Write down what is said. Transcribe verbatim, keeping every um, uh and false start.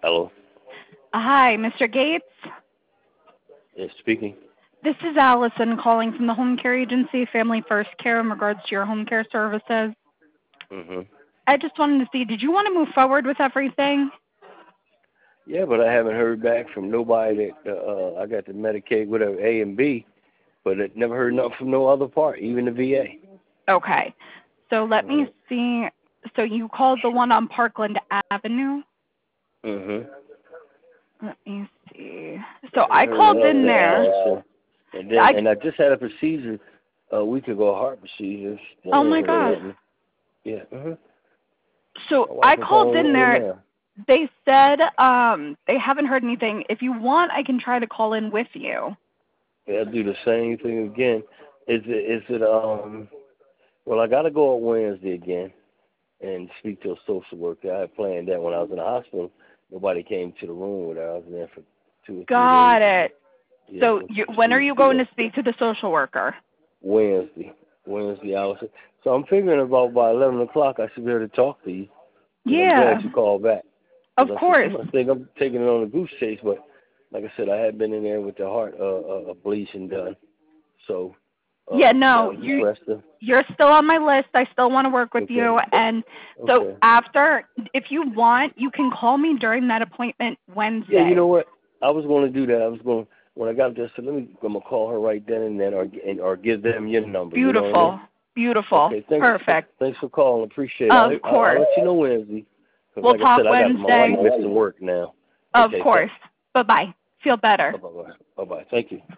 Hello. Hi, Mister Gates. Yes, speaking. This is Allison calling from the Home Care Agency, Family First Care, in regards to your home care services. hmm I just wanted to see, did you want to move forward with everything? Yeah, but I haven't heard back from nobody that uh, I got the Medicaid, whatever, A and B, but it never heard nothing from no other part, even the V A. Okay. So let me Mm-hmm. see. So you called the one on Parkland Avenue? Mm-hmm. Let me see. So I I heard called in nothing, there. Allison. And then, I, and I just had a procedure a week ago, a heart procedure. Still oh ain't my heard God. nothing. Yeah. Mm-hmm. So My I wife is called calling in in there. now. They said um, they haven't heard anything. If you want, I can try to call in with you. They'll do the same thing again. Is it? Is it? Um. Well, I got to go on Wednesday again and speak to a social worker. I had planned that when I was in the hospital. Nobody came to the room with her. I was in there for two or three days. Got it. Yeah, So and you, she when are was you going still to speak to the social worker? Wednesday. Wednesday hours. So I'm figuring about by eleven o'clock I should be able to talk to you. And I'm glad Yeah, you called back. of Because I said, course. somebody think I'm taking it on a goose chase, but like I said, I had been in there with the heart uh, uh, ablation done. So Yeah, uh, now no, I'm just you resting. you're still on my list. I still want to work with Okay. you. And so Okay. after, if you want, you can call me during that appointment Yeah, you Wednesday. know what? I was going to do that. I was going when I got there. So let me. I'm gonna call her right then and then, or and, or give them your number. You know what I mean? Beautiful, beautiful, Okay. Thanks. perfect. Thanks for calling. Appreciate it. Of I, I, I'll course. let you know Wednesday. Because We'll like I talk said, I got my wife Wednesday. missing work now. Of Okay. course. Thanks. Bye bye. Feel better. Bye bye. Bye bye. Thank you.